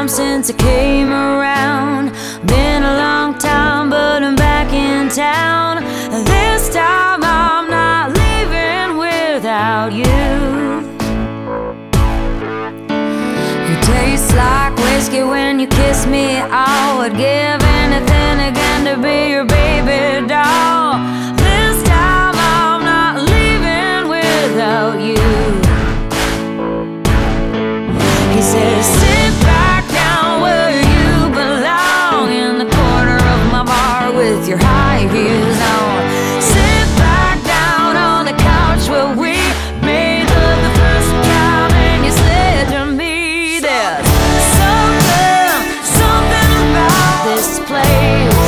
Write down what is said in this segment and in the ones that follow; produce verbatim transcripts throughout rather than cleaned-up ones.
time since I came around. Been a long time, but I'm back in town. This time I'm not leaving without you. You taste like whiskey when you kiss me. I would give anything again to be your baby doll. This time I'm not leaving without you. He says, sit back down where you belong, in the corner of my bar with your high heels on. Sit back down on the couch where we made love the first time, and you said to me, there's something, something about this place.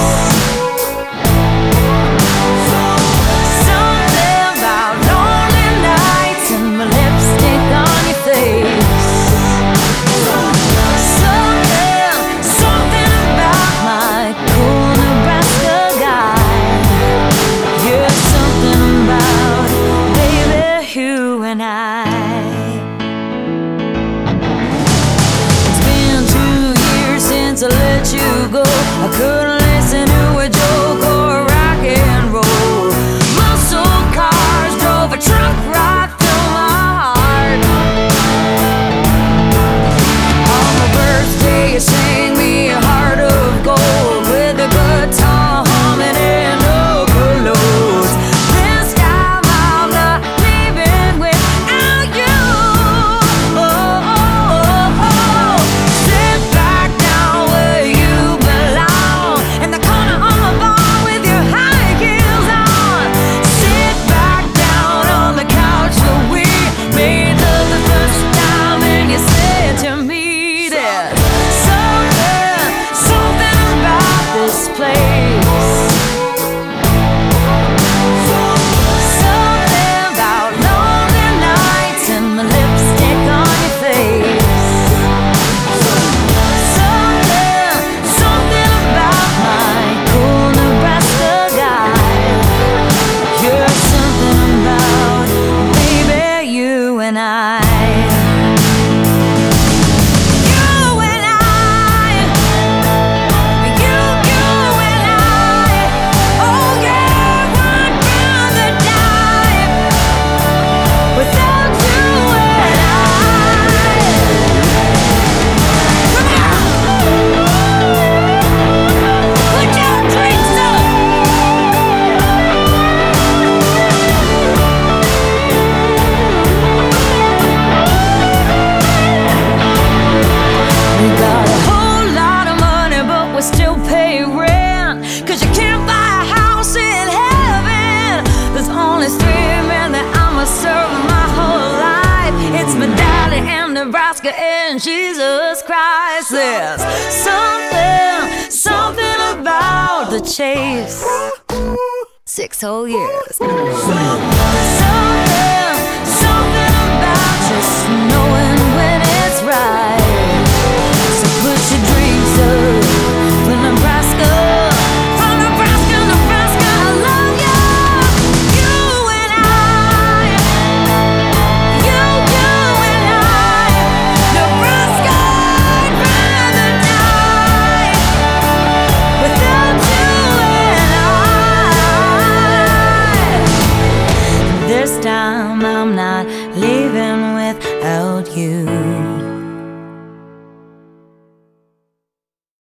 Something about lonely nights and my lipstick on your face. To let you go, I couldn't listen to a joke or rock and roll. Muscle cars drove a truck right through my heart. On my birthday you sang me a heart of gold, with a guitar humming and no clothes. This time I'm not leaving without you. Oh, oh, oh, oh. Sit back down where you belong, in the corner of my bar with your high heels on. Sit back down on the couch where we made love the first time, and you said to me, there's something, something about this place. Something about lonely nights and my lipstick on your face. Something, something about my cool Nebraska guy. You're something about, baby, you and I. You and I. You, you and I. Oh yeah, would rather die without you and I. Come on. Put your drinks up. We got a whole lot of money, but we still pay rent, 'cause you can't buy a house in heaven. There's only three men that I'ma serve my whole life. It's my daddy and Nebraska and Jesus Christ. There's something, something about the chase. Six whole years. Something